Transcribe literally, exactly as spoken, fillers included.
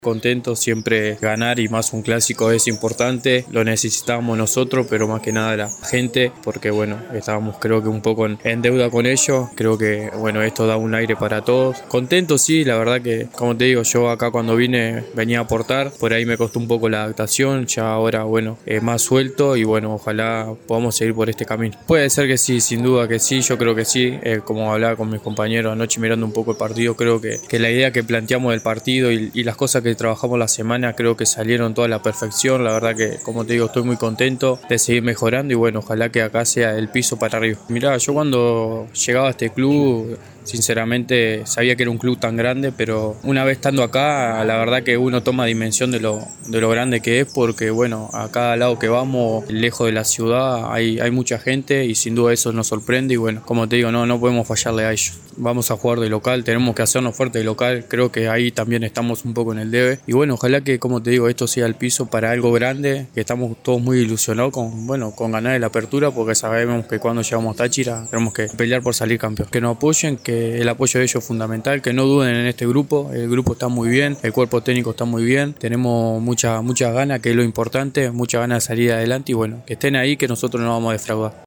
Contento, siempre ganar y más un clásico es importante, lo necesitábamos nosotros, pero más que nada la gente, porque bueno, estábamos creo que un poco en, en deuda con ellos, creo que bueno, esto da un aire para todos. Contento sí, la verdad que como te digo, yo acá cuando vine venía a aportar, por ahí me costó un poco la adaptación, ya ahora bueno, eh, más suelto y bueno, ojalá podamos seguir por este camino. Puede ser que sí, sin duda que sí, yo creo que sí, eh, como hablaba con mis compañeros anoche mirando un poco el partido, creo que, que la idea que planteamos del partido y, y las cosas que trabajamos la semana creo que salieron toda a la perfección. La verdad que como te digo estoy muy contento de seguir mejorando y bueno, ojalá que acá sea el piso para arriba. Mirá, yo cuando llegaba a este club sinceramente sabía que era un club tan grande, pero una vez estando acá la verdad que uno toma dimensión de lo, de lo grande que es, porque bueno, a cada lado que vamos lejos de la ciudad hay, hay mucha gente y sin duda eso nos sorprende y bueno, como te digo, no, no podemos fallarle a ellos. Vamos a jugar de local, tenemos que hacernos fuerte de local, creo que ahí también estamos un poco en el debe y bueno, ojalá que como te digo esto sea el piso para algo grande, que estamos todos muy ilusionados con, bueno, con ganar la apertura, porque sabemos que cuando llegamos a Táchira tenemos que pelear por salir campeón. Que nos apoyen, que el apoyo de ellos es fundamental, que no duden en este grupo, el grupo está muy bien, el cuerpo técnico está muy bien, tenemos muchas muchas ganas, que es lo importante, muchas ganas de salir adelante y bueno, que estén ahí, que nosotros no vamos a defraudar.